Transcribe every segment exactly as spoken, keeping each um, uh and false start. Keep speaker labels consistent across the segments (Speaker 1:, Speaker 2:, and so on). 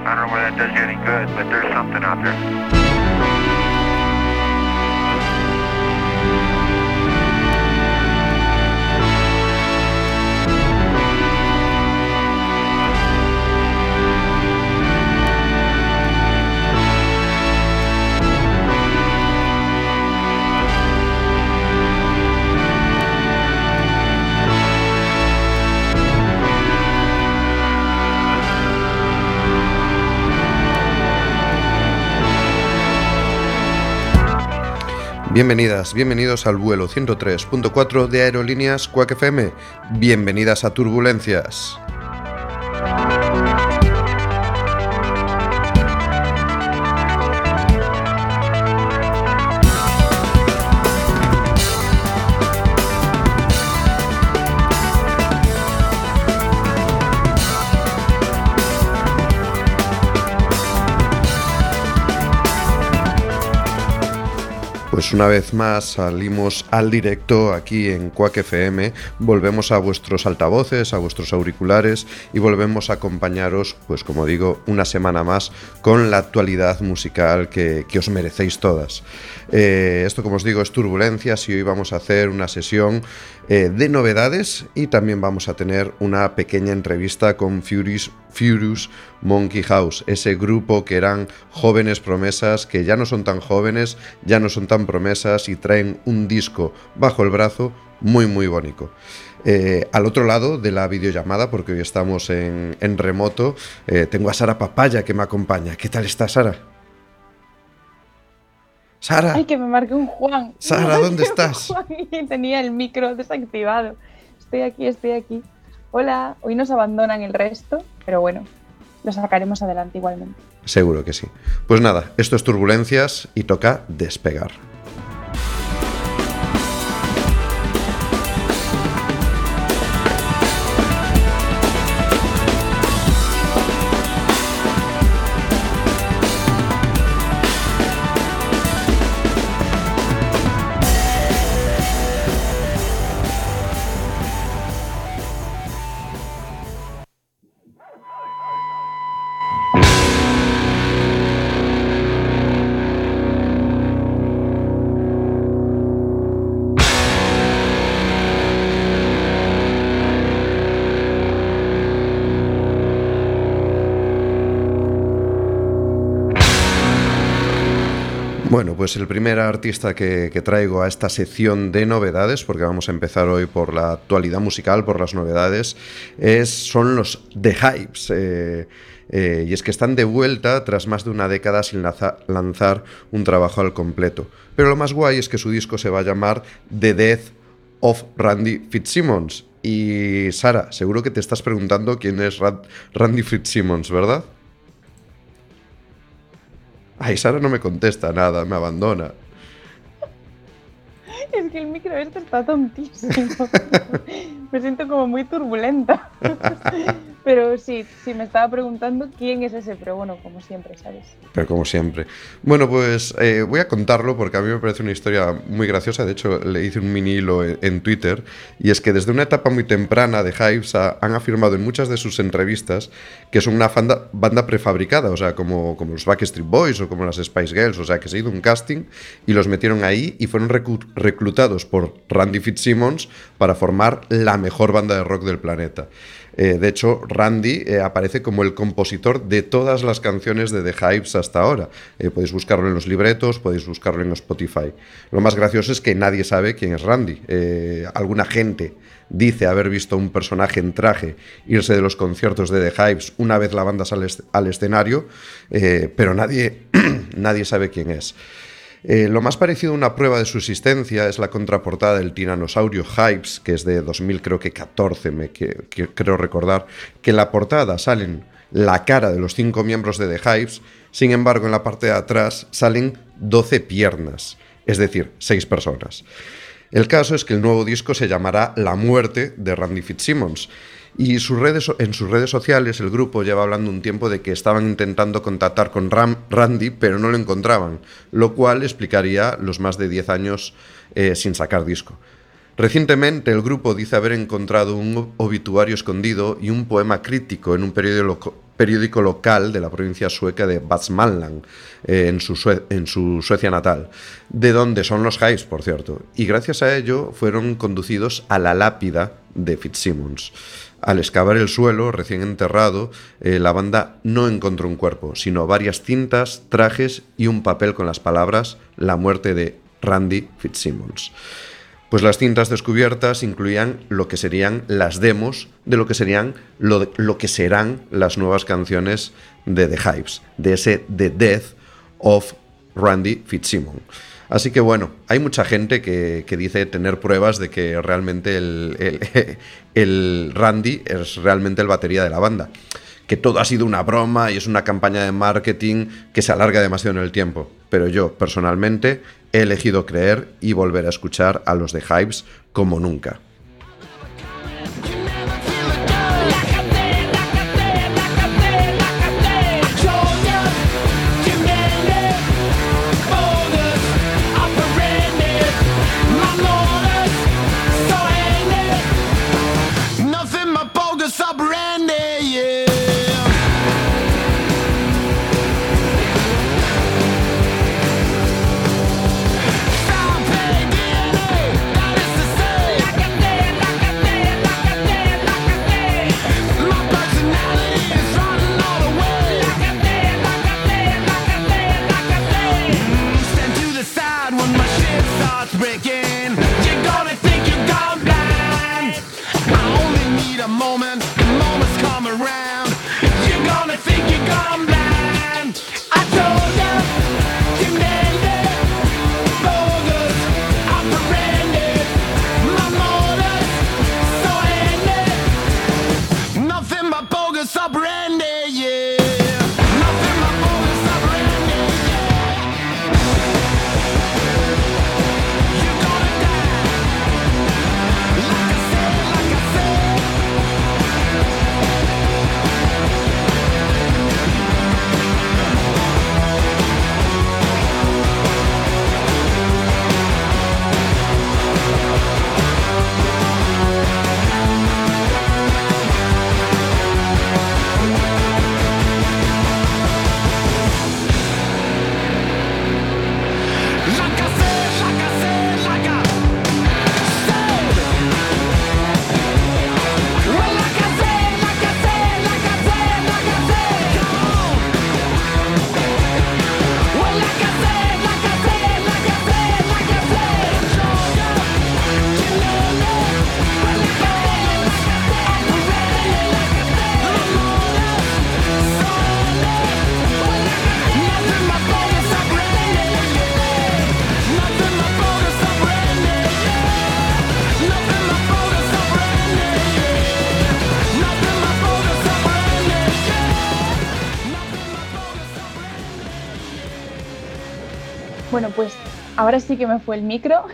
Speaker 1: I don't know whether that does you any good, but there's something out there.
Speaker 2: Bienvenidas, bienvenidos al vuelo ciento tres punto cuatro de Aerolíneas Quack F M. Bienvenidas a Turbulencias. Pues una vez más salimos al directo aquí en Quack F M, volvemos a vuestros altavoces, a vuestros auriculares y volvemos a acompañaros, pues como digo, una semana más con la actualidad musical que, que os merecéis todas. Eh, esto, como os digo, es Turbulencias y hoy vamos a hacer una sesión eh, de novedades y también vamos a tener una pequeña entrevista con Furious, Furious Monkey House, ese grupo que eran jóvenes promesas, que ya no son tan jóvenes, ya no son tan promesas y traen un disco bajo el brazo muy muy bonito. Eh, al otro lado de la videollamada, porque hoy estamos en, en remoto, eh, tengo a Sara Papaya que me acompaña. ¿Qué tal está, Sara? Sara.
Speaker 3: Ay, que me marque un Juan.
Speaker 2: Sara, ¿dónde estás?
Speaker 3: Juan, tenía el micro desactivado. Estoy aquí, estoy aquí. Hola, hoy nos abandonan el resto, pero bueno, lo sacaremos adelante igualmente.
Speaker 2: Seguro que sí. Pues nada, esto es Turbulencias y toca despegar. Bueno, pues el primer artista que, que traigo a esta sección de novedades, porque vamos a empezar hoy por la actualidad musical, por las novedades, es, son los The Hives. Eh, eh, y es que están de vuelta tras más de una década sin laza, lanzar un trabajo al completo. Pero lo más guay es que su disco se va a llamar The Death of Randy Fitzsimmons. Y Sara, seguro que te estás preguntando quién es Rand, Randy Fitzsimmons, ¿verdad? Ay, Sara no me contesta nada, me abandona.
Speaker 3: Es que el micro este está tontísimo. Me siento como muy turbulenta. Pero sí, sí, me estaba preguntando quién es ese, pero bueno, como siempre, ¿sabes?
Speaker 2: Pero como siempre. Bueno, pues eh, voy a contarlo porque a mí me parece una historia muy graciosa. De hecho, le hice un mini hilo en, en Twitter. Y es que desde una etapa muy temprana de Hives a, han afirmado en muchas de sus entrevistas que son una fanda, banda prefabricada, o sea, como, como los Backstreet Boys o como las Spice Girls. O sea, que se hizo un casting y los metieron ahí y fueron reclu- reclutados por Randy Fitzsimmons para formar la mejor banda de rock del planeta. Eh, de hecho, Randy eh, aparece como el compositor de todas las canciones de The Hives hasta ahora. Eh, podéis buscarlo en los libretos, podéis buscarlo en Spotify. Lo más gracioso es que nadie sabe quién es Randy. Eh, alguna gente dice haber visto un personaje en traje irse de los conciertos de The Hives una vez la banda sale al escenario, eh, pero nadie, nadie sabe quién es. Eh, lo más parecido a una prueba de su existencia es la contraportada del Tiranosaurio Hives, que es de dos mil catorce, me que, que, creo recordar, que en la portada salen la cara de los cinco miembros de The Hives, sin embargo en la parte de atrás salen doce piernas, es decir, seis personas. El caso es que el nuevo disco se llamará La muerte de Randy Fitzsimmons. Y sus redes, en sus redes sociales el grupo lleva hablando un tiempo de que estaban intentando contactar con Ram, Randy, pero no lo encontraban, lo cual explicaría los más de diez años eh, sin sacar disco. Recientemente el grupo dice haber encontrado un obituario escondido y un poema crítico en un periódico, loco, periódico local de la provincia sueca de Västmanland, eh, en, su Sue en su Suecia natal, de donde son los Hives, por cierto, y gracias a ello fueron conducidos a la lápida de Fitzsimmons. Al excavar el suelo recién enterrado, eh, la banda no encontró un cuerpo, sino varias cintas, trajes y un papel con las palabras «La muerte de Randy Fitzsimmons». Pues las cintas descubiertas incluían lo que serían las demos de lo que serían lo, de, lo que serán las nuevas canciones de The Hives, de ese The Death of Randy Fitzsimmons. Así que bueno, hay mucha gente que, que dice tener pruebas de que realmente el, el, el Randy es realmente el batería de la banda, que todo ha sido una broma y es una campaña de marketing que se alarga demasiado en el tiempo. Pero yo, personalmente, he elegido creer y volver a escuchar a los The Hives como nunca.
Speaker 3: Bueno, pues ahora sí que me fue el micro.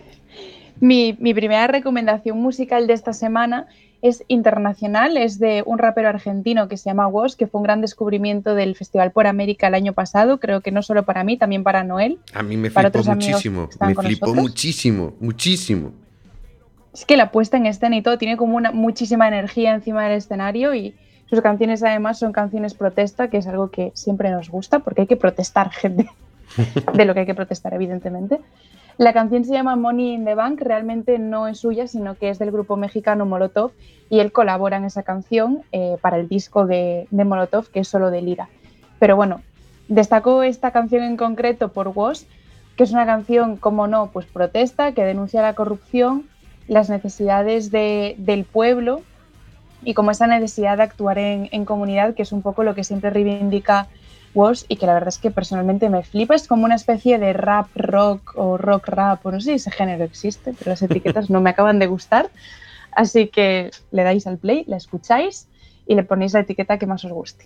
Speaker 3: mi, mi primera recomendación musical de esta semana es internacional, es de un rapero argentino que se llama Woz, que fue un gran descubrimiento del Festival por América el año pasado, creo que no solo para mí, también para Noel.
Speaker 2: A mí me flipó muchísimo, me flipó nosotros. muchísimo, muchísimo.
Speaker 3: Es que la puesta en escena y todo tiene como una muchísima energía encima del escenario y sus canciones además son canciones protesta, que es algo que siempre nos gusta porque hay que protestar, gente, de lo que hay que protestar, evidentemente. La canción se llama Money in the Bank, realmente no es suya, sino que es del grupo mexicano Molotov y él colabora en esa canción eh, para el disco de, de Molotov, que es solo de Lira. Pero bueno, destacó esta canción en concreto por Woz, que es una canción, como no, pues protesta, que denuncia la corrupción, las necesidades de, del pueblo y como esa necesidad de actuar en, en comunidad, que es un poco lo que siempre reivindica Woz y que la verdad es que personalmente me flipa. Es como una especie de rap rock o rock rap, o no sé si ese género existe, pero las etiquetas no me acaban de gustar. Así que le dais al play, la escucháis y le ponéis la etiqueta que más os guste.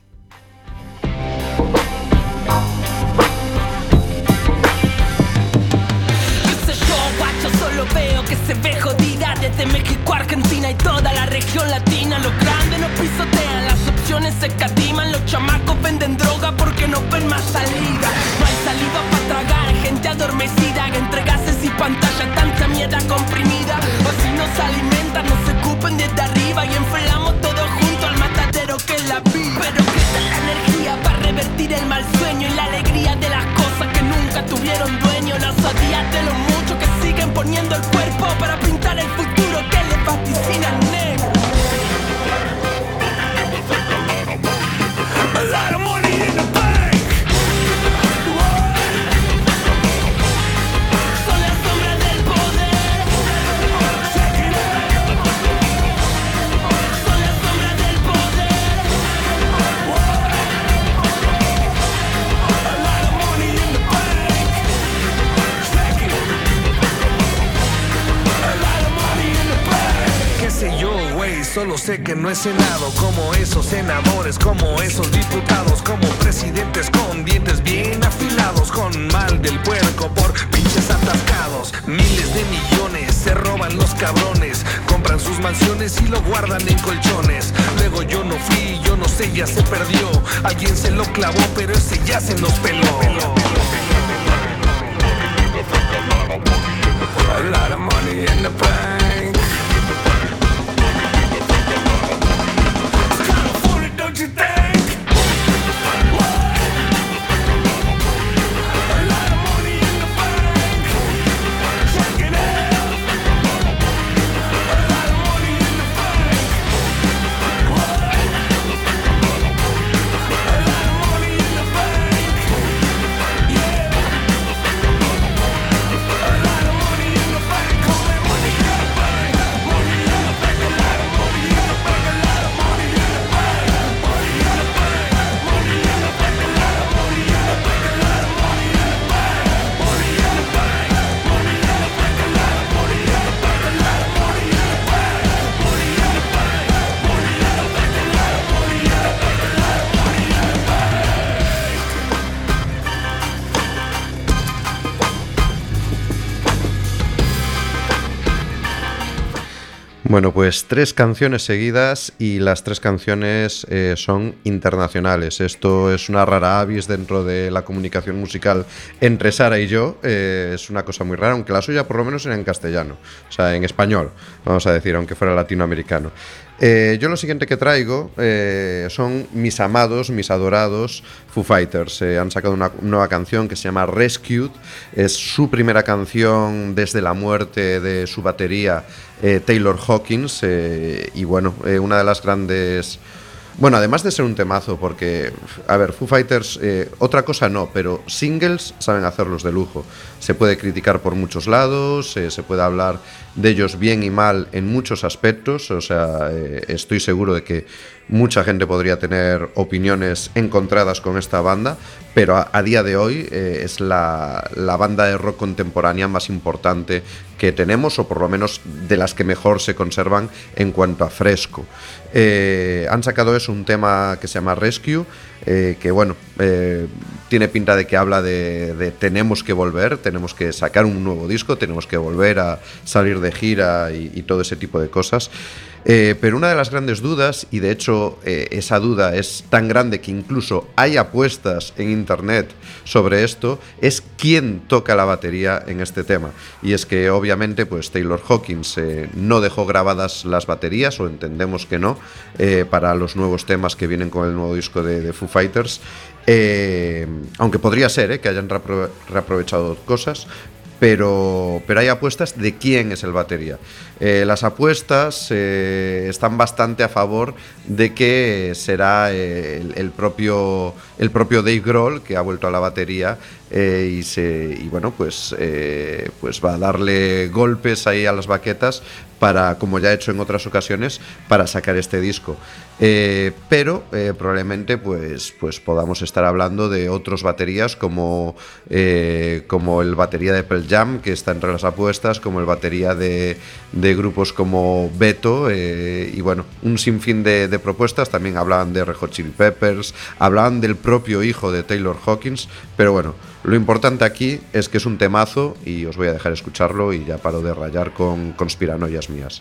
Speaker 4: Solo veo que se ve jodida desde México, Argentina y toda la región latina. Los grandes no pisotean, las opciones se escatiman. Los chamacos venden droga porque no ven más salida. No hay saliva para tragar, gente adormecida entre gases y pantalla, tanta mierda comprimida. O eligieron dueño. La osadía de los muchos que siguen poniendo el cuerpo para pintar el futuro que les vaticina el negro. A lot of money in the bank. Son las sombras del poder. Check it out. Son las sombras del poder. A lot of money in the bank. Check it. A lot of money in the bank.
Speaker 5: Qué sé yo, güey, solo sé que no he cenado como esos senadores, como esos diputados, como presidentes con dientes bien afilados, con mal del puerco por pinches atascados. Miles de millones se roban los cabrones, compran sus mansiones y lo guardan en colchones. Luego yo no fui, yo no sé, ya se perdió. Alguien se lo clavó, pero ese ya se nos peló. A lot of money in the bank. Don't you think?
Speaker 2: Bueno, pues tres canciones seguidas y las tres canciones eh, son internacionales. Esto es una rara avis dentro de la comunicación musical entre Sara y yo. Eh, es una cosa muy rara, aunque la suya por lo menos era en castellano, o sea, en español, vamos a decir, aunque fuera latinoamericano. Eh, yo lo siguiente que traigo eh, son mis amados, mis adorados Foo Fighters. Eh, han sacado una nueva canción que se llama Rescued. Es su primera canción desde la muerte de su batería eh, Taylor Hawkins, eh, y bueno, eh, una de las grandes... Bueno, además de ser un temazo, porque, a ver, Foo Fighters, eh, otra cosa no, pero singles saben hacerlos de lujo. Se puede criticar por muchos lados, eh, se puede hablar de ellos bien y mal en muchos aspectos, o sea, eh, estoy seguro de que mucha gente podría tener opiniones encontradas con esta banda, pero a, a día de hoy eh, es la, la banda de rock contemporánea más importante que tenemos, o por lo menos de las que mejor se conservan en cuanto a fresco. Eh, han sacado eso, un tema que se llama Rescue, eh, que bueno, eh, tiene pinta de que habla de, de tenemos que volver, tenemos que sacar un nuevo disco, tenemos que volver a salir de gira y, y todo ese tipo de cosas. Eh, pero una de las grandes dudas, y de hecho eh, esa duda es tan grande que incluso hay apuestas en internet sobre esto, es quién toca la batería en este tema. Y es que obviamente pues Taylor Hawkins eh, no dejó grabadas las baterías, o entendemos que no, eh, para los nuevos temas que vienen con el nuevo disco de, de Foo Fighters, eh, aunque podría ser eh, que hayan repro- reaprovechado cosas. Pero, pero hay apuestas de quién es el batería. Eh, las apuestas eh, están bastante a favor de que será eh, el, el, propio, el propio Dave Grohl, que ha vuelto a la batería eh, y, se, y bueno, pues, eh, pues va a darle golpes ahí a las baquetas para, como ya ha hecho en otras ocasiones, para sacar este disco. Eh, pero eh, probablemente pues, pues podamos estar hablando de otros baterías como, eh, como el batería de Pearl Jam, que está entre las apuestas, como el batería de, de grupos como Beto, eh, y bueno, un sinfín de, de propuestas. También hablaban de Red Hot Chili Peppers, hablaban del propio hijo de Taylor Hawkins, pero bueno, lo importante aquí es que es un temazo y os voy a dejar escucharlo y ya paro de rayar con conspiranoias mías.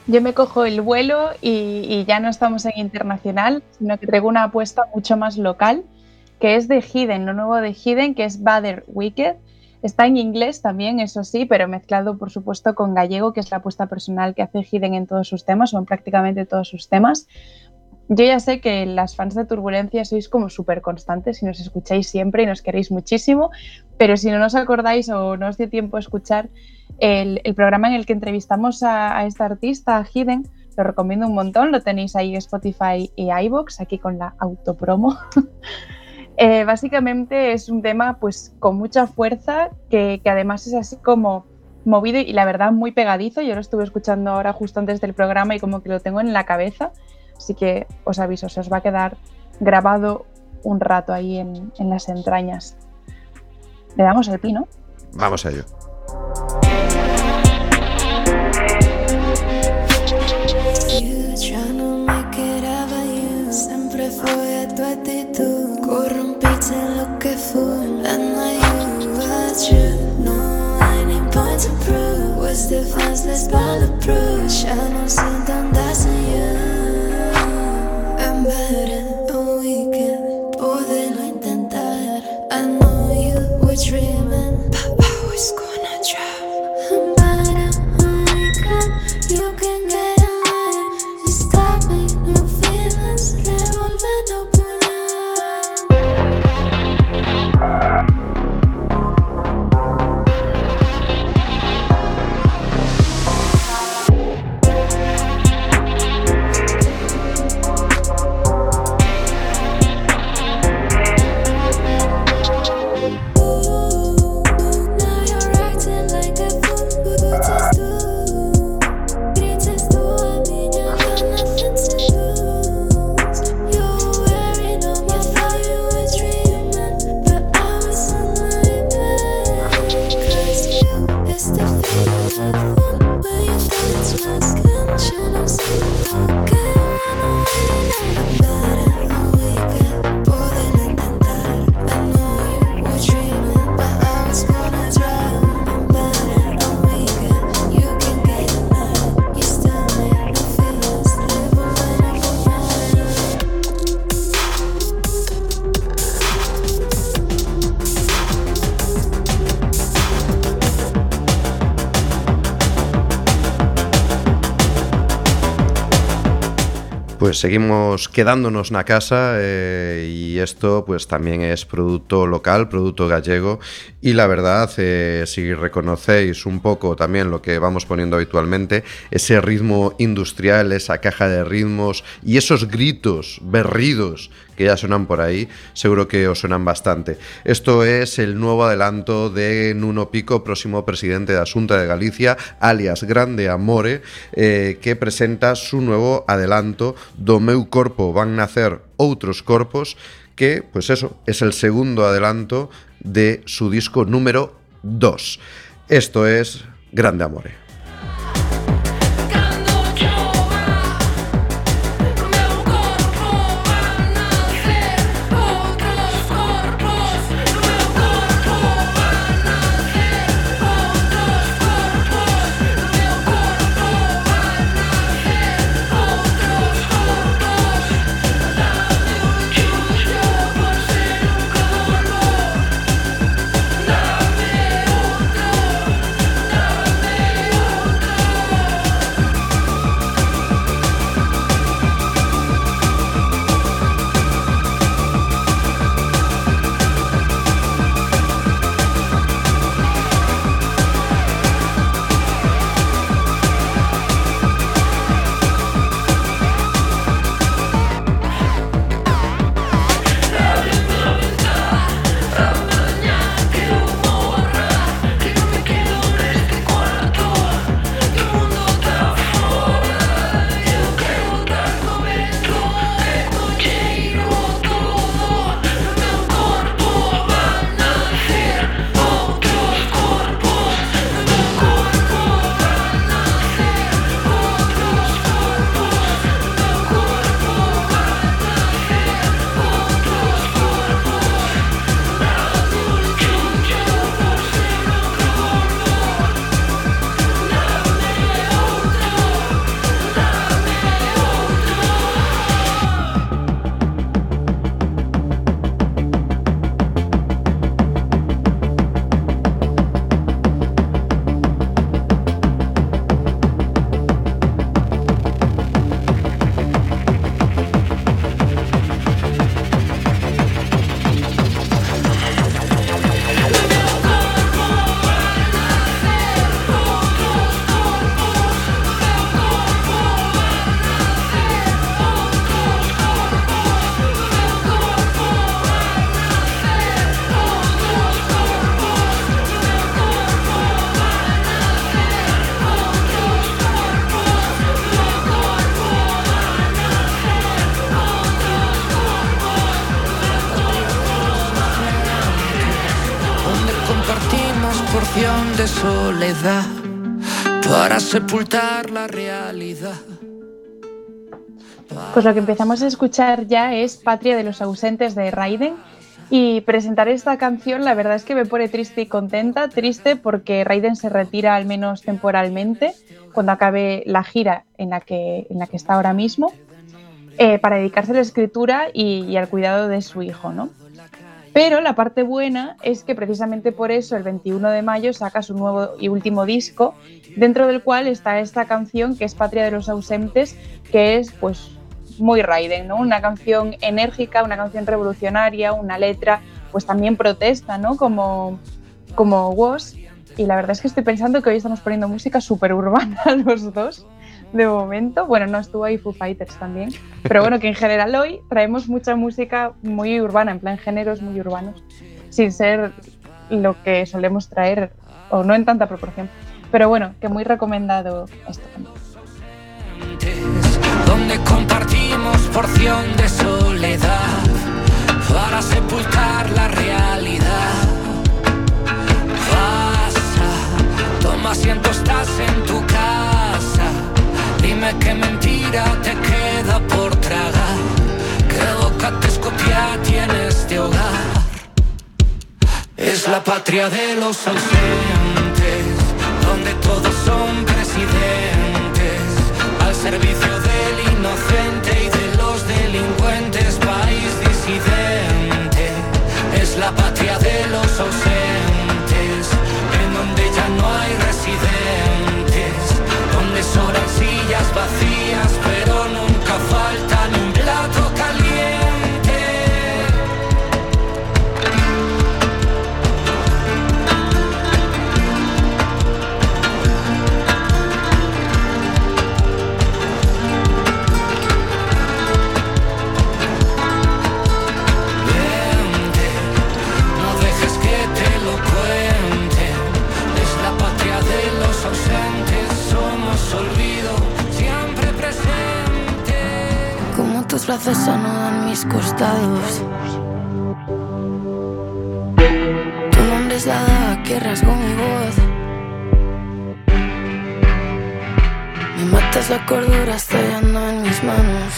Speaker 3: Yo me cojo el vuelo y, y ya no estamos en internacional, sino que traigo una apuesta mucho más local, que es de Hidden, lo nuevo de Hidden, que es Badder Wicked. Está en inglés también, eso sí, pero mezclado, por supuesto, con gallego, que es la apuesta personal que hace Hidden en todos sus temas, o en prácticamente todos sus temas. Yo ya sé que las fans de Turbulencia sois como súper constantes y nos escucháis siempre y nos queréis muchísimo, pero si no os acordáis o no os dio tiempo a escuchar el, el programa en el que entrevistamos a, a esta artista, a Hidden, lo recomiendo un montón, lo tenéis ahí en Spotify y iVoox, aquí con la autopromo. eh, básicamente es un tema pues con mucha fuerza, que, que además es así como movido y la verdad muy pegadizo. Yo lo estuve escuchando ahora justo antes del programa y como que lo tengo en la cabeza. Así que os aviso, se os va a quedar grabado un rato ahí en, en las entrañas. Le damos el pino.
Speaker 2: Vamos a ello.
Speaker 6: Siempre fue tu actitud, corrompiste lo que fue. And now you was true. No, I need point to prove. Was defenseless bulletproof. Ya no siento andas en you. I'm better, a weekend, poderlo intentar. I know you were dreaming, but I was gonna drop. I'm better, a weekend, you can get away. You stop me, no feelings, revolviendo por
Speaker 2: Pues seguimos quedándonos na casa eh, y esto pues también es producto local, producto gallego y la verdad, eh, si reconocéis un poco también lo que vamos poniendo habitualmente, ese ritmo industrial, esa caja de ritmos y esos gritos berridos que ya suenan por ahí, seguro que os suenan bastante. Esto es el nuevo adelanto de Nuno Pico, próximo presidente de la Xunta de Galicia, alias Grande Amore, eh, que presenta su nuevo adelanto Do meu corpo van nacer outros corpos, que, pues eso, es el segundo adelanto de su disco número dos. Esto es Grande Amore.
Speaker 6: Dame
Speaker 7: donde compartimos porción de soledad para sepultar la realidad.
Speaker 3: Pues lo que empezamos a escuchar ya es Patria de los ausentes de Raiden, y presentar esta canción la verdad es que me pone triste y contenta. Triste porque Raiden se retira al menos temporalmente cuando acabe la gira en la que, en la que está ahora mismo, eh, para dedicarse a la escritura y, y al cuidado de su hijo, ¿no? Pero la parte buena es que precisamente por eso el veintiuno de mayo saca su nuevo y último disco, dentro del cual está esta canción que es Patria de los ausentes, que es pues muy Raiden, ¿no? Una canción enérgica, una canción revolucionaria, una letra pues también protesta, ¿no? Como, como Was. Y la verdad es que estoy pensando que hoy estamos poniendo música súper urbana los dos, de momento. Bueno, no, estuvo ahí Foo Fighters también, pero bueno, que en general hoy traemos mucha música muy urbana, en plan géneros muy urbanos, sin ser lo que solemos traer, o no en tanta proporción. Pero bueno, que muy recomendado esto también.
Speaker 7: Donde compartimos porción de soledad para sepultar la realidad. Pasa, toma asiento, estás en tu casa. Dime qué mentira te queda por tragar. Qué boca te escopia tiene este hogar. Es la patria de los ausentes, donde todos son presidentes, al servicio del inocente y de los delincuentes. País disidente, es la patria de los ausentes, en donde ya no hay residentes, donde sobran sillas vacías, pero nunca falta ni un plato caliente. Tus brazos anudan mis costados. Tu nombre es la daga que rasgó mi voz. Me matas la cordura estallando en mis manos.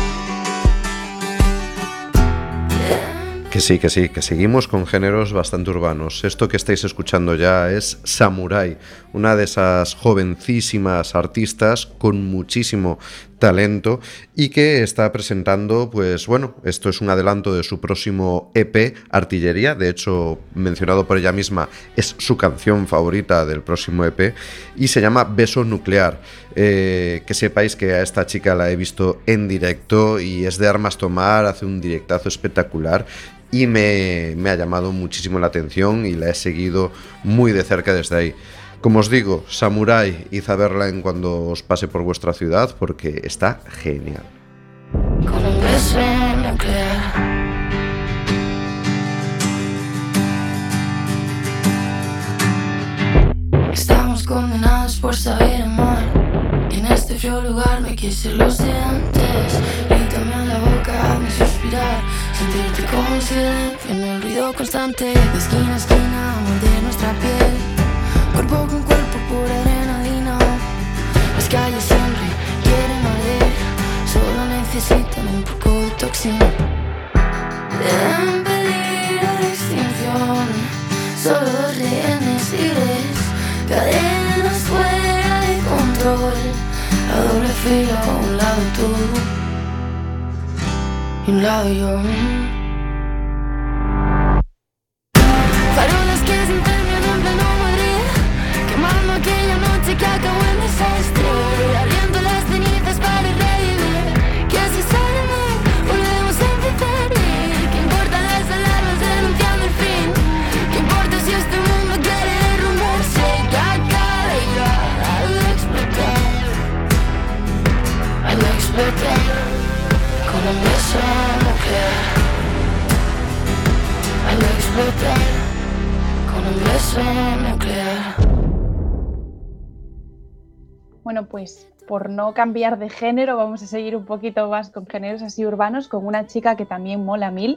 Speaker 2: Que sí, que sí, que seguimos con géneros bastante urbanos. Esto que estáis escuchando ya es Samurai, una de esas jovencísimas artistas con muchísimo talento y que está presentando, pues bueno, esto es un adelanto de su próximo E P, Artillería. De hecho, mencionado por ella misma, es su canción favorita del próximo E P y se llama Beso Nuclear. Eh, que sepáis que a esta chica la he visto en directo y es de armas tomar, hace un directazo espectacular. Y me, me ha llamado muchísimo la atención y la he seguido muy de cerca desde ahí. Como os digo, Samurai, id a verla en cuando os pase por vuestra ciudad porque está genial.
Speaker 7: Con un beso nuclear. Estamos condenados por saber amar. En este frío lugar no hay que ser los de antes. Grítame a la boca, hazme suspirar. Sentirte como un silencio en el ruido constante. De esquina a esquina, morder nuestra piel. Cuerpo con cuerpo por adrenalina. Las calles siempre quieren arder. Solo necesitan un poco de toxina. En peligro de extinción. Solo dos rehenes libres. Cadenas fuera de control. A doble filo, a un lado tú y un lado yo. Farolas que se incendian en pleno Madrid, quemando aquella noche que acabó en desastre. Abriendo las cenizas para revivir, que si sale mal volvemos a empezar. ¿Y qué importan las alarmas denunciando el fin? ¿Qué importa si este mundo quiere derrumbarse? Que acabe ya al explotar, al explotar. Con un beso nuclear, al explotar, con un beso nuclear.
Speaker 3: Bueno, pues por no cambiar de género vamos a seguir un poquito más con géneros así urbanos, con una chica que también mola mil,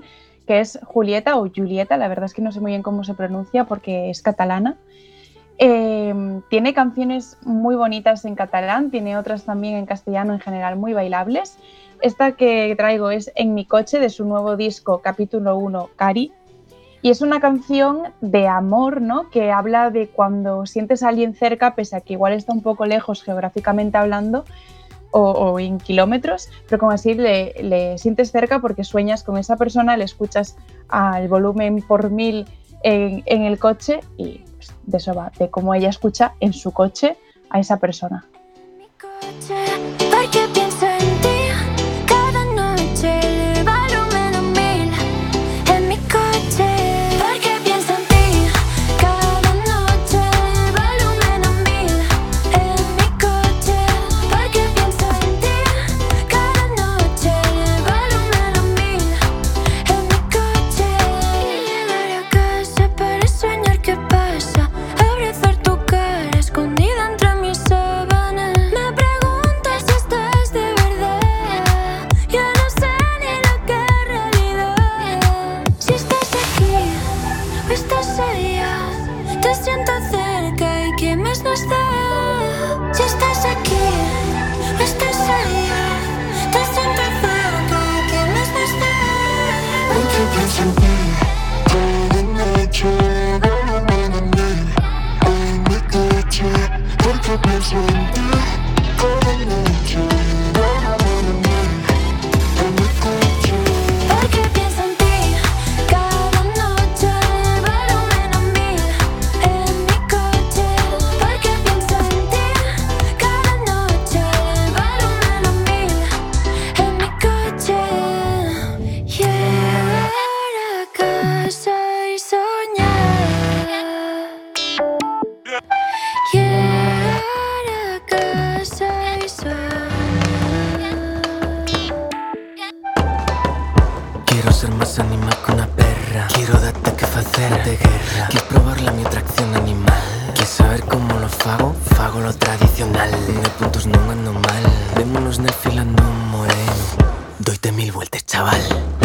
Speaker 3: que es Julieta o Julieta, la verdad es que no sé muy bien cómo se pronuncia porque es catalana. Eh, tiene canciones muy bonitas en catalán, tiene otras también en castellano en general muy bailables. Esta que traigo es En mi coche, de su nuevo disco Capítulo uno, Cari. Y es una canción de amor, ¿no? Que habla de cuando sientes a alguien cerca, pese a que igual está un poco lejos geográficamente hablando o, o en kilómetros, pero como así le, le sientes cerca porque sueñas con esa persona, le escuchas al volumen por mil en, en el coche y pues, de eso va, de cómo ella escucha en su coche a esa persona.
Speaker 6: Mi coche, porque pienso en ti cada noche, el volumen a mil. En mi coche, porque pienso en ti cada noche, el volumen a mil. En mi coche, porque pienso en ti cada noche, el volumen a mil. En mi coche, llegaré a casa para soñar qué pasa, abrazar tu cara escondida entre mis sábanas. Me preguntas si estás de verdad, yo no sé ni lo que es realidad. Si estás aquí o estás allá, te siento cerca y ¿qué más nos da? Si estás aquí o estás allá, te siento cerca y ¿qué más nos da? Porque pienso en ti cada noche, volumen a mil. En mi coche, porque pienso en ti cada noche, volumen a mil. En mi coche, porque pienso en ti cada noche, volumen a mil. En mi coche, porque pienso en ti cada noche, volumen a mil. En mi coche, llegar a casa y soñar. Llegar a casa y soñar.
Speaker 7: Quiero ser más animal que una perra. Quiero darte que facerte guerra. Quieres probarla mi atracción animal. Quieres saber cómo lo fago? Fago lo tradicional. No hay puntos, no ando mal. Vémonos nefilando un moreno. Doite mil vueltas, chaval.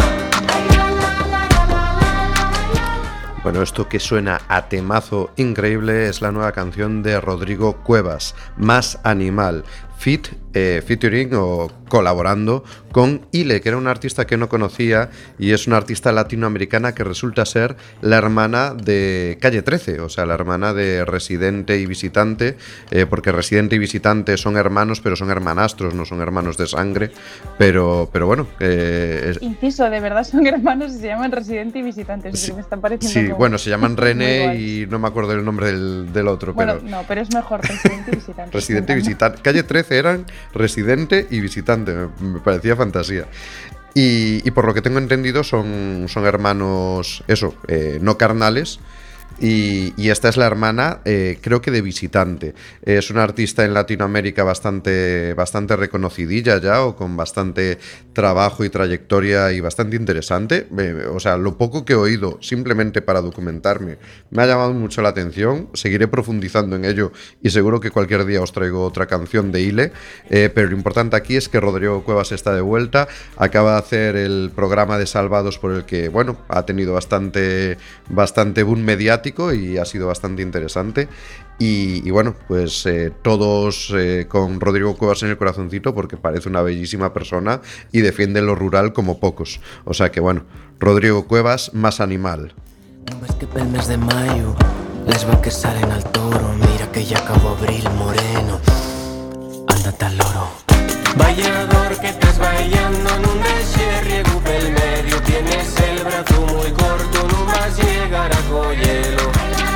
Speaker 2: Bueno, esto que suena a temazo increíble es la nueva canción de Rodrigo Cuevas, Más Animal, feat, eh, featuring o colaborando con Ile, que era una artista que no conocía y es una artista latinoamericana que resulta ser la hermana de Calle trece, o sea, la hermana de Residente y Visitante, eh, porque Residente y Visitante son hermanos, pero son hermanastros, no son hermanos de sangre, pero, pero bueno. Eh, es...
Speaker 3: Inciso, de verdad son hermanos y se llaman Residente y Visitante, sí, me están pareciendo
Speaker 2: Sí,
Speaker 3: como...
Speaker 2: bueno, se llaman René y no me acuerdo el nombre del, del otro,
Speaker 3: bueno,
Speaker 2: pero...
Speaker 3: no, pero es mejor Residente y Visitante.
Speaker 2: Residente y Visitante. Calle trece eran Residente y Visitante, me, me parecía fantasía. Y, y por lo que tengo entendido son, son hermanos, eso, eh, no carnales. Y, y esta es la hermana, eh, creo que de Visitante. Es una artista en Latinoamérica bastante, bastante reconocidilla ya, o con bastante trabajo y trayectoria y bastante interesante. Eh, o sea, lo poco que he oído, simplemente para documentarme, me ha llamado mucho la atención. Seguiré profundizando en ello y seguro que cualquier día os traigo otra canción de Ile. Eh, pero lo importante aquí es que Rodrigo Cuevas está de vuelta. Acaba de hacer el programa de Salvados, por el que, bueno, ha tenido bastante, bastante boom mediático y ha sido bastante interesante. Y, y bueno, pues eh, todos eh, con Rodrigo Cuevas en el corazoncito, porque parece una bellísima persona y defiende lo rural como pocos. O sea que bueno, Rodrigo Cuevas, Más Animal.
Speaker 7: No ves que pel mes de mayo las vacas salen al toro. Mira que ya acabó abril, moreno. Ándate al loro. Vallador que estás bailando en un desierriego pel medio. Tienes el brazo muy corto, no vas a llegar a Coyelo.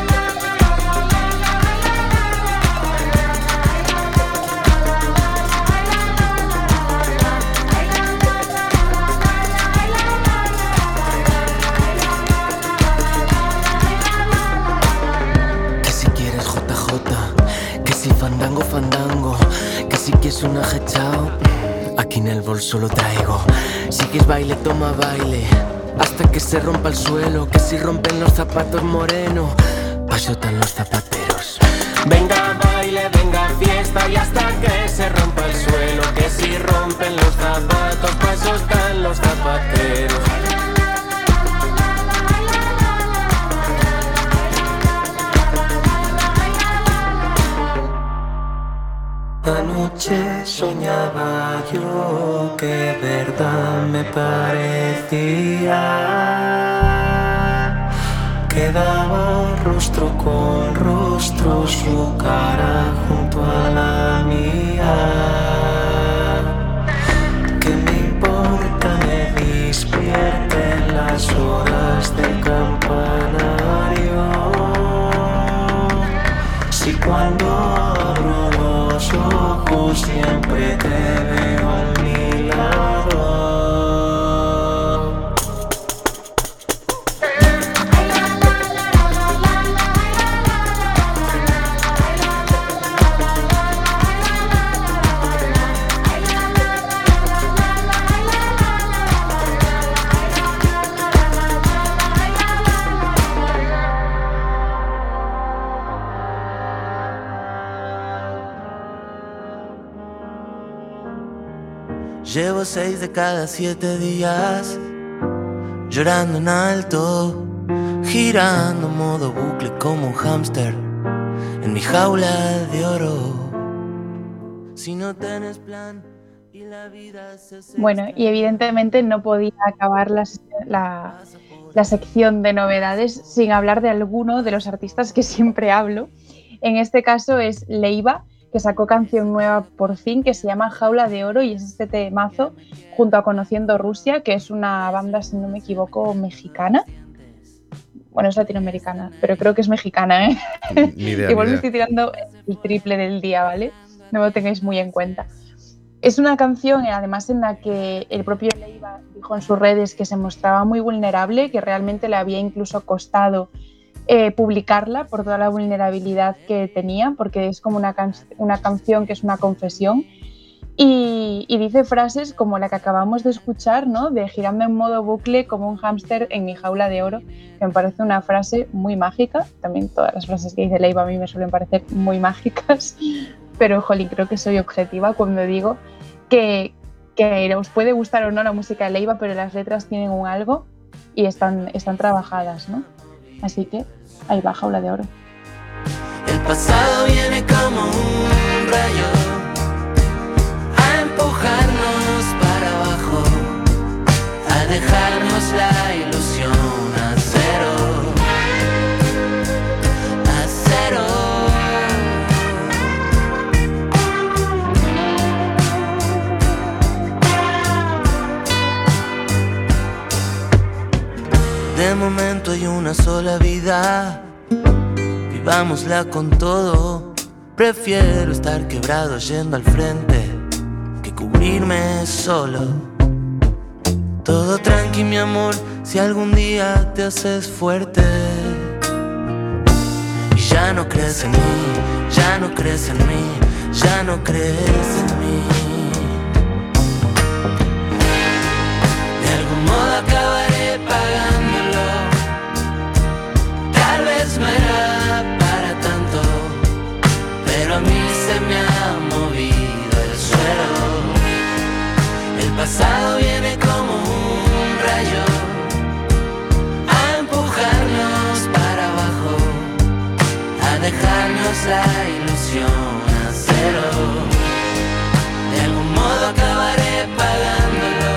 Speaker 7: Que si quieres J J, que si fandango, fandango, que si quieres un ajechao, aquí en el bolso lo traigo. Si quieres baile, toma baile, hasta que se rompa el suelo. Que si rompen los zapatos moreno, pasotan los zapateros. Venga baile, venga fiesta y hasta que se rompa el suelo. Que si rompen los zapatos, pasotan los zapateros.
Speaker 8: noche soñaba yo que verdad me parecía que daba rostro con rostro su cara junto a la mía. ¿Qué me importa me despierten las horas del campanario? Si cuando abro los ojos siempre te veo a mi lado.
Speaker 9: Llevo seis de cada siete días llorando en alto, girando modo bucle como un hámster en mi jaula de oro. Si no tienes plan y la vida se...
Speaker 3: Bueno, y evidentemente no podía acabar la, la, la sección de novedades sin hablar de alguno de los artistas que siempre hablo. En este caso es Leiva, que sacó canción nueva por fin, que se llama Jaula de Oro, y es este temazo junto a Conociendo Rusia, que es una banda, si no me equivoco, mexicana. Bueno, es latinoamericana, pero creo que es mexicana, ¿eh?
Speaker 2: Ni idea,
Speaker 3: Igual
Speaker 2: ni
Speaker 3: me
Speaker 2: idea.
Speaker 3: estoy tirando el triple del día, ¿vale? No lo tengáis muy en cuenta. Es una canción, además, en la que el propio Leiva dijo en sus redes que se mostraba muy vulnerable, que realmente le había incluso costado Eh, publicarla por toda la vulnerabilidad que tenía, porque es como una, can- una canción que es una confesión, y, y dice frases como la que acabamos de escuchar, ¿no? De girando en modo bucle como un hámster en mi jaula de oro, que me parece una frase muy mágica. También todas las frases que dice Leiva a mí me suelen parecer muy mágicas, pero jolín, creo que soy objetiva cuando digo que, que os puede gustar o no la música de Leiva, pero las letras tienen un algo y están, están trabajadas, ¿no? Así que ahí va, Jaula de Oro.
Speaker 9: El pasado viene como un rayo a empujarnos para abajo, a dejarnos la ilusión a cero, a cero. De momento hay una sola vida, vivámosla con todo. Prefiero estar quebrado yendo al frente que cubrirme solo. Todo tranqui, mi amor, si algún día te haces fuerte y ya no crees en mí, ya no crees en mí, ya no crees en mí. De algún modo acabaré pagándolo. Tal vez no era para tanto, pero a mí se me ha movido el suelo. El pasado viene como un rayo a empujarnos para abajo, a dejarnos la ilusión a cero. De algún modo acabaré pagándolo.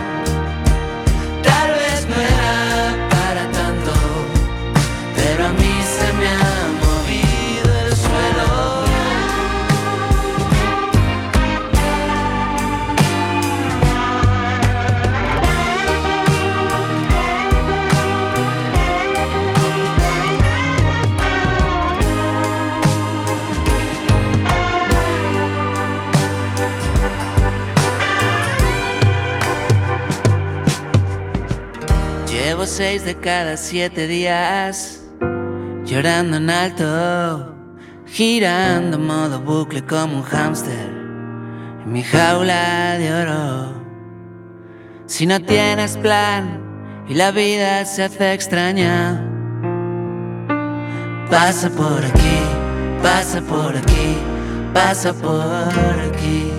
Speaker 9: Tal vez no era para tanto, pero a mí se me ha movido el suelo. Llevo seis de cada siete días llorando en alto, girando en modo bucle como un hámster en mi jaula de oro. Si no tienes plan y la vida se hace extraña, pasa por aquí, pasa por aquí, pasa por aquí.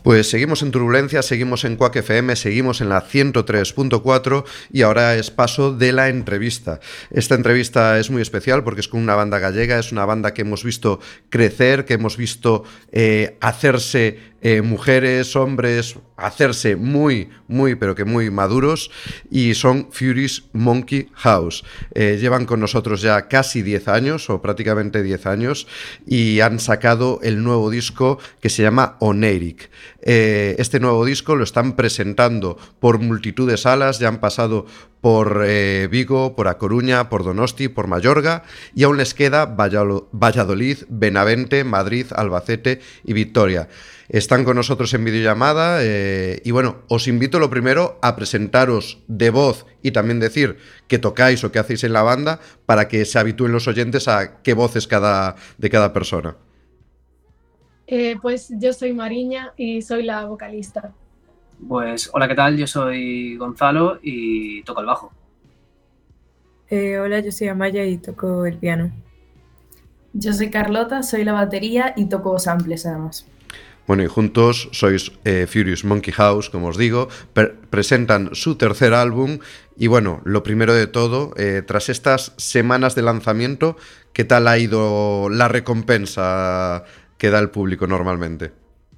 Speaker 2: Pues seguimos en Turbulencia, seguimos en Quack F M, seguimos en la ciento tres punto cuatro y ahora es paso de la entrevista. Esta entrevista es muy especial porque es con una banda gallega, es una banda que hemos visto crecer, que hemos visto eh, hacerse eh, mujeres, hombres, hacerse muy, muy, pero que muy maduros, y son Furious Monkey House. Eh, llevan con nosotros ya casi diez años, o prácticamente diez años, y han sacado el nuevo disco que se llama Oneirik. Eh, este nuevo disco lo están presentando por multitud de salas, ya han pasado por eh, Vigo, por A Coruña, por Donosti, por Mayorga, y aún les queda Valladolid, Benavente, Madrid, Albacete y Vitoria. Están con nosotros en videollamada eh, y bueno, os invito lo primero a presentaros de voz y también decir qué tocáis o qué hacéis en la banda para que se habitúen los oyentes a qué voz es cada, de cada persona.
Speaker 10: Eh, pues yo soy Mariña y soy la vocalista.
Speaker 11: Pues hola, ¿qué tal? Yo soy Gonzalo y toco el bajo.
Speaker 12: Eh, hola, yo soy Amaya y toco el piano.
Speaker 13: Yo soy Carlota, soy la batería y toco samples además.
Speaker 2: Bueno, y juntos sois eh, Furious Monkey House, como os digo, pre- presentan su tercer álbum y bueno, lo primero de todo, eh, tras estas semanas de lanzamiento, ¿qué tal ha ido la recompensa que da el público normalmente?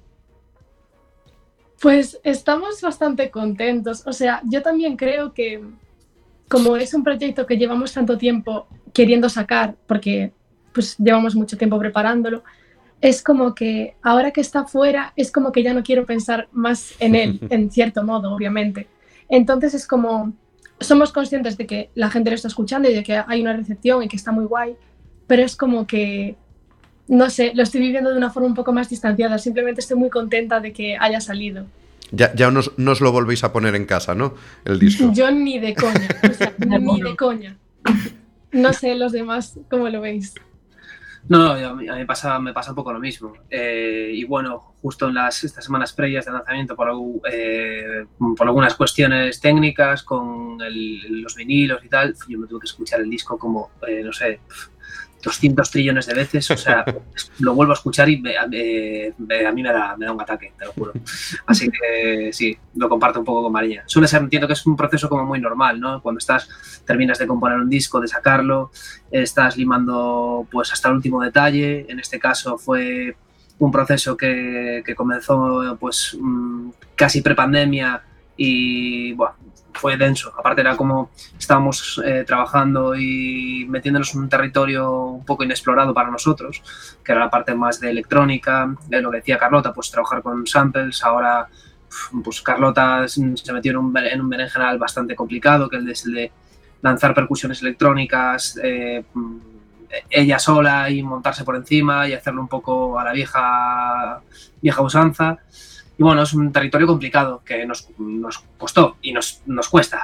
Speaker 10: Pues estamos bastante contentos, o sea, yo también creo que como es un proyecto que llevamos tanto tiempo queriendo sacar, porque pues llevamos mucho tiempo preparándolo, es como que ahora que está fuera, es como que ya no quiero pensar más en él, en cierto modo, obviamente. Entonces es como, somos conscientes de que la gente lo está escuchando y de que hay una recepción y que está muy guay, pero es como que, no sé, lo estoy viviendo de una forma un poco más distanciada, simplemente estoy muy contenta de que haya salido.
Speaker 2: Ya, ya nos, nos lo volvéis a poner en casa, ¿no? El disco.
Speaker 10: Yo ni de coña, o sea, ni de coña. No sé los demás cómo lo veis.
Speaker 11: No, no, a mí, a mí me, pasa, me pasa un poco lo mismo. Eh, y bueno, justo en las estas semanas previas de lanzamiento, por, eh, por algunas cuestiones técnicas con el, los vinilos y tal, yo me tuve que escuchar el disco como, eh, no sé, doscientos trillones de veces. O sea, lo vuelvo a escuchar y me, me, me, a mí me da, me da un ataque, te lo juro. Así que sí, lo comparto un poco con María. Suele ser, entiendo que es un proceso como muy normal, ¿no? Cuando estás, terminas de componer un disco, de sacarlo, estás limando pues hasta el último detalle. En este caso fue un proceso que, que comenzó pues casi prepandemia y bueno, fue denso. Aparte era como estábamos eh, trabajando y metiéndonos en un territorio un poco inexplorado para nosotros, que era la parte más de electrónica, de lo que decía Carlota, pues trabajar con samples. Ahora pues Carlota se metió en un, en un berenjenal bastante complicado, que es el de lanzar percusiones electrónicas eh, ella sola y montarse por encima y hacerlo un poco a la vieja, vieja usanza. Y bueno, es un territorio complicado que nos, nos costó y nos, nos cuesta.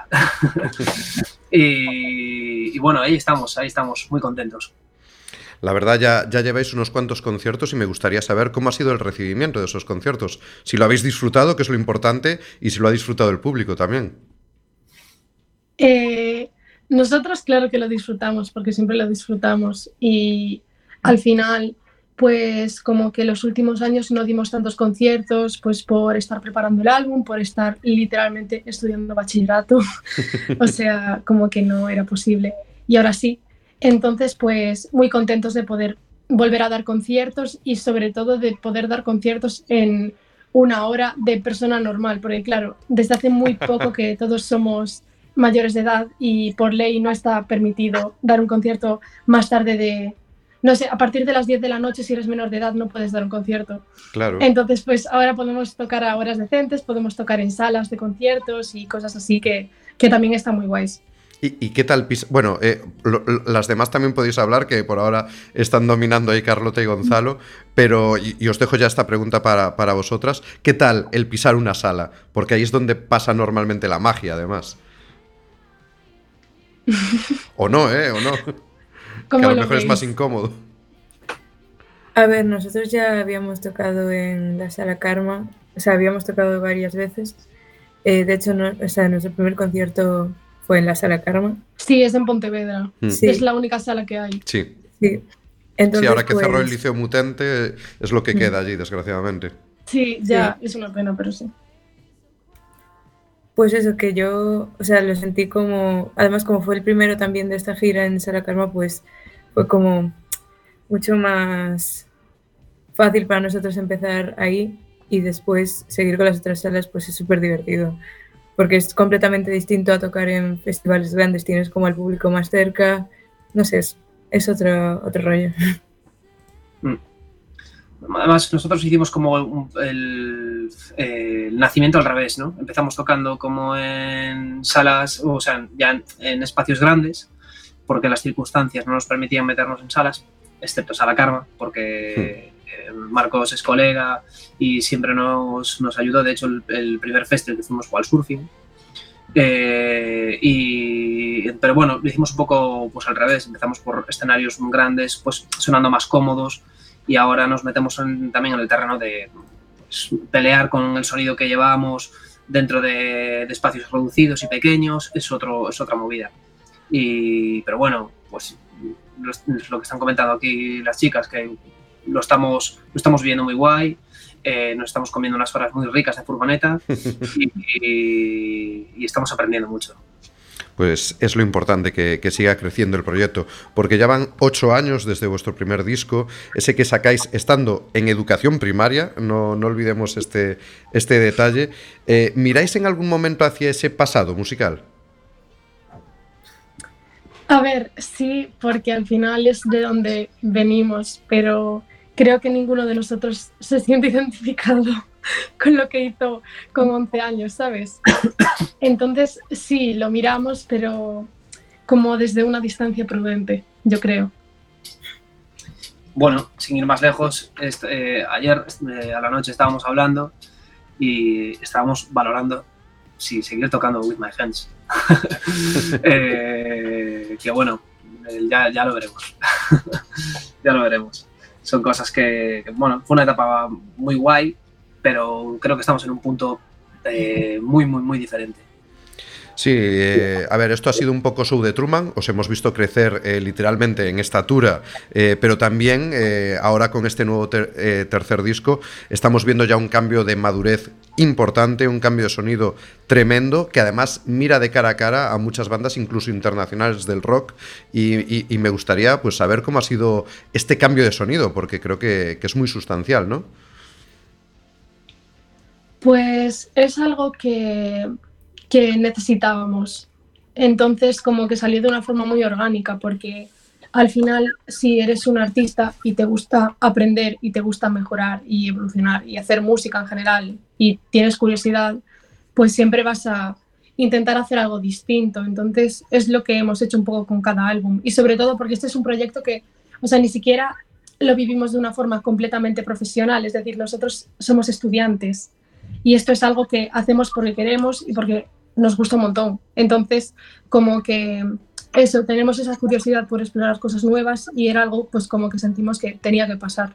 Speaker 11: y, y bueno, ahí estamos, ahí estamos, muy contentos.
Speaker 2: La verdad, ya, ya lleváis unos cuantos conciertos y me gustaría saber cómo ha sido el recibimiento de esos conciertos. Si lo habéis disfrutado, que es lo importante, y si lo ha disfrutado el público también.
Speaker 10: Eh, nosotros claro que lo disfrutamos, porque siempre lo disfrutamos. Y al final, pues como que los últimos años no dimos tantos conciertos, pues por estar preparando el álbum, por estar literalmente estudiando bachillerato. O sea, como que no era posible. Y ahora sí. Entonces, pues muy contentos de poder volver a dar conciertos y sobre todo de poder dar conciertos en una hora de persona normal, porque claro, desde hace muy poco que todos somos mayores de edad y por ley no está permitido dar un concierto más tarde de, no sé, a partir de las diez de la noche si eres menor de edad no puedes dar un concierto.
Speaker 2: Claro.
Speaker 10: Entonces, pues ahora podemos tocar a horas decentes, podemos tocar en salas de conciertos y cosas así que, que también están muy guays.
Speaker 2: ¿Y, y qué tal pisa? Bueno, eh, lo, las demás también podéis hablar, que por ahora están dominando ahí Carlota y Gonzalo, pero, y, y os dejo ya esta pregunta para, para vosotras, ¿qué tal el pisar una sala? Porque ahí es donde pasa normalmente la magia, además. O no, ¿eh? O no. Que a lo, lo mejor veis? Es más incómodo.
Speaker 12: A ver, nosotros ya habíamos tocado en la Sala Karma, o sea, habíamos tocado varias veces. Eh, de hecho, no, o sea, nuestro primer concierto fue en la Sala Karma.
Speaker 10: Sí, es en Pontevedra. Mm. Sí. Es la única sala que hay.
Speaker 2: Sí.
Speaker 12: Sí, Entonces,
Speaker 2: sí ahora que
Speaker 12: pues...
Speaker 2: cerró el Liceo Mutente, es lo que queda allí, desgraciadamente.
Speaker 10: Sí, ya,
Speaker 12: Sí.
Speaker 10: es una pena, pero sí.
Speaker 12: Pues eso, que yo, o sea, lo sentí como, además como fue el primero también de esta gira en Sala Karma, pues fue como mucho más fácil para nosotros empezar ahí y después seguir con las otras salas, pues es súper divertido, porque es completamente distinto a tocar en festivales grandes, tienes como al público más cerca, no sé, es, es otro, otro rollo.
Speaker 11: Además, nosotros hicimos como un- el, eh, el nacimiento al revés, ¿no? Empezamos tocando como en salas, o sea, ya en, en espacios grandes, porque las circunstancias no nos permitían meternos en salas, excepto Sala Karma, porque eh, Marcos es colega y siempre nos, nos ayudó. De hecho, el, el primer festival que fuimos fue al surfing. Eh, y, pero bueno, lo hicimos un poco pues al revés. Empezamos por escenarios muy grandes, pues sonando más cómodos, y ahora nos metemos en, también en el terreno de pues, pelear con el sonido que llevábamos dentro de, de espacios reducidos y pequeños. Es, otro, es otra movida. Y, pero bueno, pues lo, lo que están comentando aquí las chicas, que lo estamos, lo estamos viendo muy guay. Eh, nos estamos comiendo unas horas muy ricas de furgoneta y, y, y estamos aprendiendo mucho.
Speaker 2: Pues es lo importante, que, que siga creciendo el proyecto, porque ya van ocho años desde vuestro primer disco, ese que sacáis estando en educación primaria, no, no olvidemos este, este detalle. Eh, ¿Miráis en algún momento hacia ese pasado musical?
Speaker 10: A ver, sí, porque al final es de donde venimos, pero creo que ninguno de nosotros se siente identificado con lo que hizo con once años, ¿sabes? Entonces, sí, lo miramos, pero como desde una distancia prudente, yo creo.
Speaker 11: Bueno, sin ir más lejos, este, eh, ayer eh, a la noche estábamos hablando y estábamos valorando si seguir tocando With My Hands. eh, que bueno, ya, ya lo veremos. Ya lo veremos. Son cosas que, que, bueno, fue una etapa muy guay, pero creo que estamos en un punto eh, muy, muy, muy diferente.
Speaker 2: Sí, eh, a ver, esto ha sido un poco show de Truman, os hemos visto crecer eh, literalmente en estatura, eh, pero también eh, ahora con este nuevo ter eh, tercer disco estamos viendo ya un cambio de madurez importante, un cambio de sonido tremendo, que además mira de cara a cara a muchas bandas, incluso internacionales del rock, y, y, y me gustaría pues saber cómo ha sido este cambio de sonido, porque creo que, que es muy sustancial, ¿no?
Speaker 10: Pues es algo que... que necesitábamos. Entonces como que salió de una forma muy orgánica, porque al final si eres un artista y te gusta aprender y te gusta mejorar y evolucionar y hacer música en general y tienes curiosidad, pues siempre vas a intentar hacer algo distinto. Entonces es lo que hemos hecho un poco con cada álbum, y sobre todo porque este es un proyecto que, o sea, ni siquiera lo vivimos de una forma completamente profesional, es decir, nosotros somos estudiantes y esto es algo que hacemos porque queremos y porque nos gusta un montón. Entonces, como que eso, tenemos esa curiosidad por explorar cosas nuevas y era algo pues como que sentimos que tenía que pasar.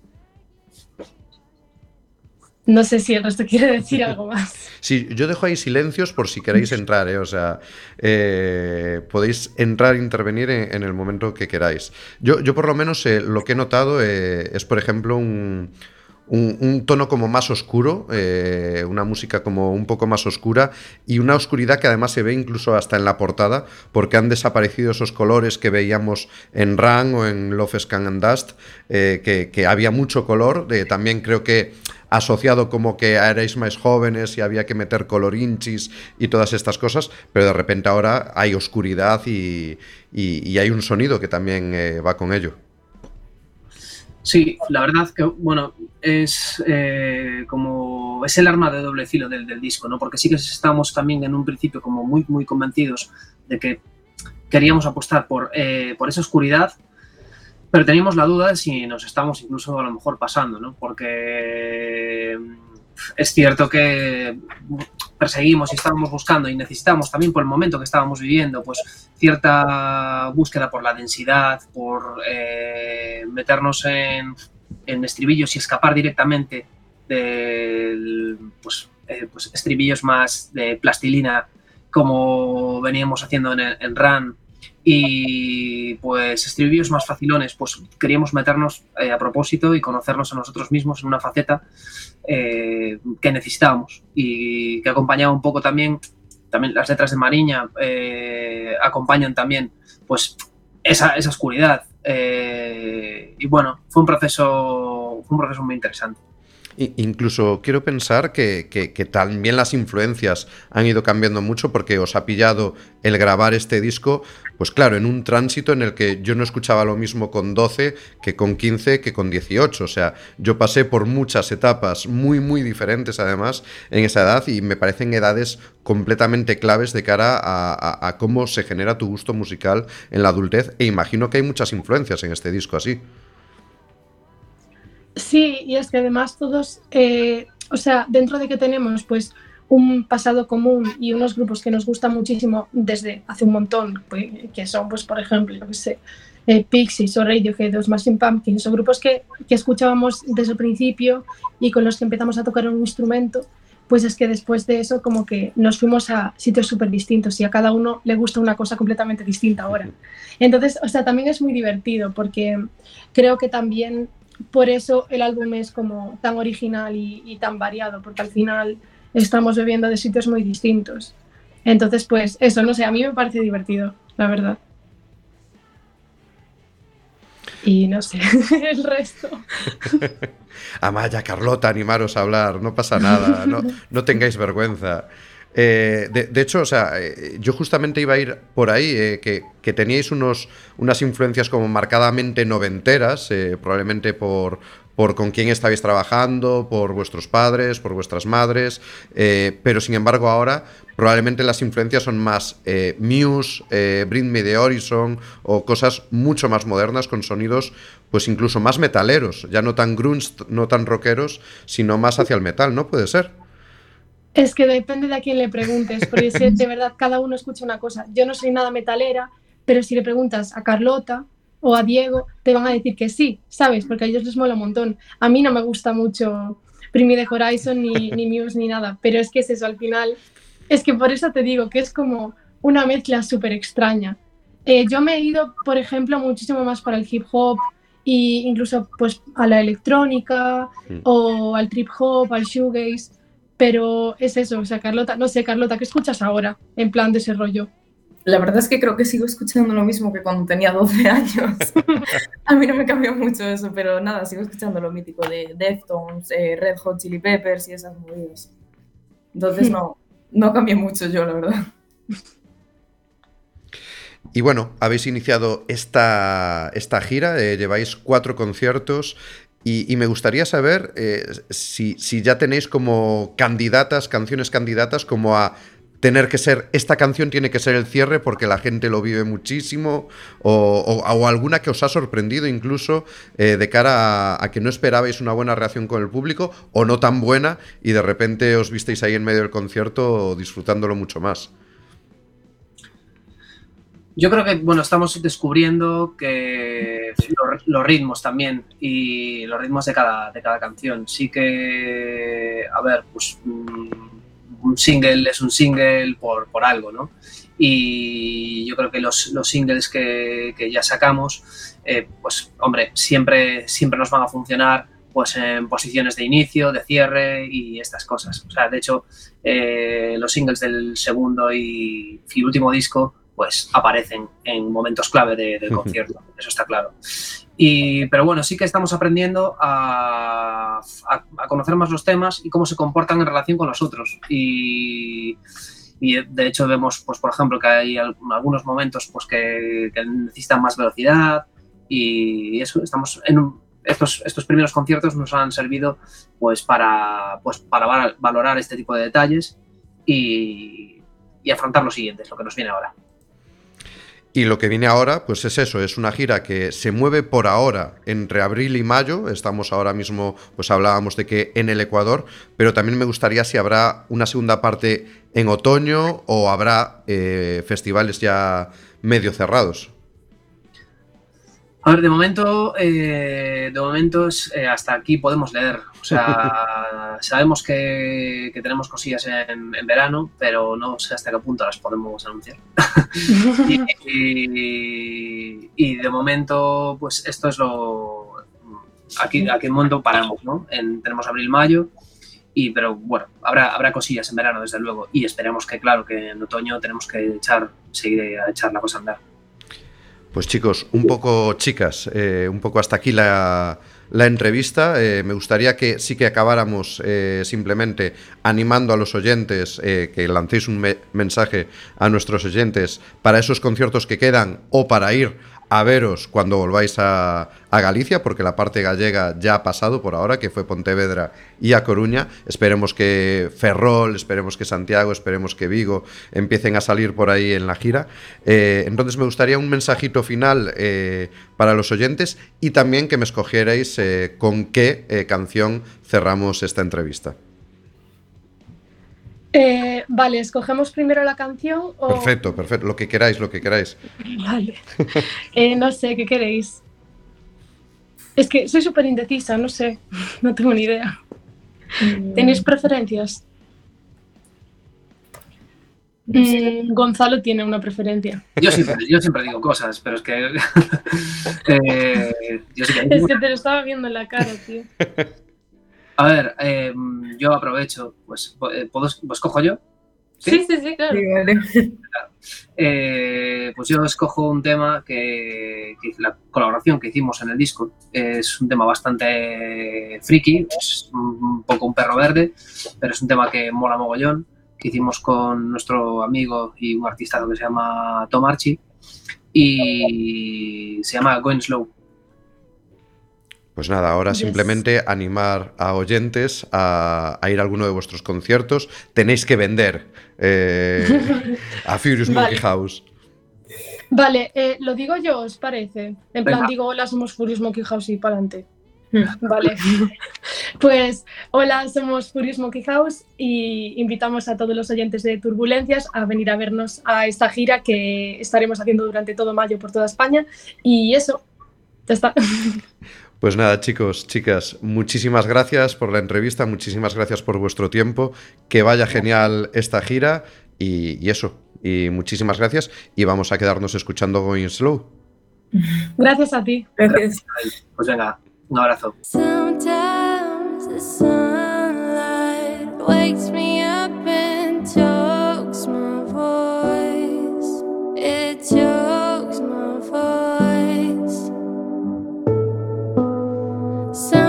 Speaker 10: No sé si el resto quiere decir algo más.
Speaker 2: Sí, yo dejo ahí silencios por si queréis entrar, ¿eh? O sea, eh, podéis entrar e intervenir en, en el momento que queráis. Yo, yo por lo menos eh, lo que he notado eh, es, por ejemplo, un... Un, un tono como más oscuro, eh, una música como un poco más oscura y una oscuridad que además se ve incluso hasta en la portada, porque han desaparecido esos colores que veíamos en Run o en Love Scan and Dust, eh, que, que había mucho color, eh, también creo que asociado como que erais más jóvenes y había que meter colorinchis y todas estas cosas, pero de repente ahora hay oscuridad y, y, y hay un sonido que también eh, va con ello.
Speaker 11: Sí, la verdad que, bueno, es eh, como es el arma de doble filo del, del disco, ¿no? Porque sí que estábamos también en un principio como muy, muy convencidos de que queríamos apostar por, eh, por esa oscuridad, pero teníamos la duda de si nos estamos incluso a lo mejor pasando, ¿no? Porque es cierto que perseguimos y estábamos buscando y necesitamos también por el momento que estábamos viviendo, pues cierta búsqueda por la densidad, por eh, meternos en, en estribillos y escapar directamente de pues, eh, pues estribillos más de plastilina como veníamos haciendo en, en Run, y pues estribillos más facilones, pues queríamos meternos eh, a propósito y conocernos a nosotros mismos en una faceta eh, que necesitábamos y que acompañaba un poco también, también las letras de Mariña eh, acompañan también pues esa, esa oscuridad eh, y bueno, fue un proceso, fue un proceso muy interesante.
Speaker 2: Incluso quiero pensar que, que, que también las influencias han ido cambiando mucho porque os ha pillado el grabar este disco, pues claro, en un tránsito en el que yo no escuchaba lo mismo con doce que con quince que con dieciocho. O sea, yo pasé por muchas etapas muy, muy diferentes además en esa edad y me parecen edades completamente claves de cara a, a, a cómo se genera tu gusto musical en la adultez e imagino que hay muchas influencias en este disco así.
Speaker 10: Sí, y es que además todos, eh, o sea, dentro de que tenemos pues un pasado común y unos grupos que nos gustan muchísimo desde hace un montón, pues, que son, pues por ejemplo, yo qué sé, eh, Pixies o Radiohead o Smashing Pumpkins, son grupos que, que escuchábamos desde el principio y con los que empezamos a tocar un instrumento, pues es que después de eso como que nos fuimos a sitios súper distintos y a cada uno le gusta una cosa completamente distinta ahora. Entonces, o sea, también es muy divertido porque creo que también por eso el álbum es como tan original y, y tan variado, porque al final estamos bebiendo de sitios muy distintos. Entonces, pues eso, no sé, a mí me parece divertido, la verdad. Y no sé, el resto.
Speaker 2: Amaya, Carlota, animaros a hablar, no pasa nada, no, no tengáis vergüenza. Eh, de, de hecho, o sea, eh, yo justamente iba a ir por ahí, eh, que, que teníais unos, unas influencias como marcadamente noventeras, eh, probablemente por, por con quién estabais trabajando, por vuestros padres, por vuestras madres, eh, pero sin embargo ahora probablemente las influencias son más eh, Muse, eh, Bring Me the Horizon o cosas mucho más modernas con sonidos pues incluso más metaleros, ya no tan grunge, no tan rockeros, sino más hacia el metal, ¿no? Puede ser.
Speaker 10: Es que depende de a quién le preguntes, porque de verdad cada uno escucha una cosa. Yo no soy nada metalera, pero si le preguntas a Carlota o a Diego, te van a decir que sí, ¿sabes? Porque a ellos les mola un montón. A mí no me gusta mucho Bring Me the Horizon, ni, ni Muse, ni nada, pero es que es eso, al final, es que por eso te digo que es como una mezcla súper extraña. Eh, yo me he ido, por ejemplo, muchísimo más para el hip hop e incluso pues, a la electrónica sí. o al trip hop, al shoegaze. Pero es eso, o sea, Carlota, no sé, Carlota, ¿qué escuchas ahora en plan de ese rollo?
Speaker 13: La verdad es que creo que sigo escuchando lo mismo que cuando tenía doce años. A mí no me cambió mucho eso, pero nada, sigo escuchando lo mítico de Deftones, eh, Red Hot Chili Peppers y esas movidas. Entonces no, no cambié mucho yo, la verdad.
Speaker 2: Y bueno, habéis iniciado esta, esta gira, eh, lleváis cuatro conciertos. Y, y me gustaría saber eh, si, si ya tenéis como candidatas, canciones candidatas, como a tener que ser, esta canción tiene que ser el cierre porque la gente lo vive muchísimo, o, o, o alguna que os ha sorprendido incluso eh, de cara a, a que no esperabais una buena reacción con el público, o no tan buena, y de repente os visteis ahí en medio del concierto disfrutándolo mucho más.
Speaker 11: Yo creo que, bueno, estamos descubriendo que los, los ritmos también y los ritmos de cada, de cada canción. Sí que, a ver, pues un single es un single por, por algo, ¿no? Y yo creo que los, los singles que, que ya sacamos, eh, pues, hombre, siempre, siempre nos van a funcionar pues en posiciones de inicio, de cierre y estas cosas. O sea, de hecho, eh, los singles del segundo y, y último disco pues aparecen en momentos clave de, del concierto, eso está claro. Y, pero bueno, sí que estamos aprendiendo a, a, a conocer más los temas y cómo se comportan en relación con nosotros. Y, y de hecho vemos, pues por ejemplo, que hay algunos momentos pues, que, que necesitan más velocidad y eso, estamos en un, estos, estos primeros conciertos nos han servido pues, para, pues, para valorar este tipo de detalles y, y afrontar los siguientes, lo que nos viene ahora.
Speaker 2: Y lo que viene ahora, pues es eso, es una gira que se mueve por ahora entre abril y mayo. Estamos ahora mismo, pues hablábamos de que en el Ecuador, pero también me gustaría si habrá una segunda parte en otoño o habrá eh, festivales ya medio cerrados.
Speaker 11: A ver, de momento, eh, de momento es, eh, hasta aquí podemos leer. O sea, sabemos que, que tenemos cosillas en, en verano, pero no sé hasta qué punto las podemos anunciar. y, y, y de momento, pues esto es lo... Aquí, aquí en momento paramos, ¿no? En, tenemos abril-mayo, y pero bueno, habrá, habrá cosillas en verano, desde luego. Y esperemos que, claro, que en otoño tenemos que echar, seguir a echar la cosa a andar.
Speaker 2: Pues chicos, un poco, chicas, eh, un poco hasta aquí la, la entrevista. Eh, me gustaría que sí que acabáramos eh, simplemente animando a los oyentes, eh, que lancéis un me- mensaje a nuestros oyentes para esos conciertos que quedan o para ir a veros cuando volváis a, a Galicia, porque la parte gallega ya ha pasado por ahora, que fue Pontevedra y A Coruña. Esperemos que Ferrol, esperemos que Santiago, esperemos que Vigo empiecen a salir por ahí en la gira. Eh, entonces me gustaría un mensajito final eh, para los oyentes y también que me escogierais eh, con qué eh, canción cerramos esta entrevista.
Speaker 10: Eh, vale, ¿escogemos primero la canción o...?
Speaker 2: Perfecto, perfecto, lo que queráis, lo que queráis.
Speaker 10: Vale. Eh, no sé, ¿qué queréis? Es que soy súper indecisa, no sé, no tengo ni idea. ¿Tenéis preferencias? Mm, Gonzalo tiene una preferencia.
Speaker 11: Yo siempre, yo siempre digo cosas, pero es que... eh, yo sí que...
Speaker 10: Es que te lo estaba viendo en la cara, tío.
Speaker 11: A ver, eh, yo aprovecho, pues, ¿puedo, pues cojo yo?
Speaker 10: Sí, sí, sí, sí, claro.
Speaker 12: Sí, vale.
Speaker 11: Claro. Eh, pues yo escojo un tema que, que la colaboración que hicimos en el disco es un tema bastante friki, es un poco un perro verde, pero es un tema que mola mogollón, que hicimos con nuestro amigo y un artista que se llama Tom Archie y se llama Going Slow.
Speaker 2: Pues nada, ahora
Speaker 10: Yes.
Speaker 2: simplemente animar a oyentes a, a ir a alguno de vuestros conciertos. Tenéis que vender eh, a Furious
Speaker 10: Vale.
Speaker 2: Monkey House.
Speaker 10: Vale, eh, lo digo yo, ¿os parece? En plan,
Speaker 11: Venga.
Speaker 10: digo, hola, somos Furious Monkey House y para adelante. Vale. Pues, hola, somos Furious Monkey House y invitamos a todos los oyentes de Turbulencias a venir a vernos a esta gira que estaremos haciendo durante todo mayo por toda España. Y eso, ya está.
Speaker 2: Pues nada, chicos, chicas, muchísimas gracias por la entrevista, muchísimas gracias por vuestro tiempo, que vaya genial esta gira y, y eso, y muchísimas gracias y vamos a quedarnos escuchando Going Slow.
Speaker 10: Gracias a ti.
Speaker 12: Gracias.
Speaker 11: Pues venga, un abrazo.
Speaker 6: Sometimes the sunlight wakes me up and chokes my voice. It chokes my voice. Some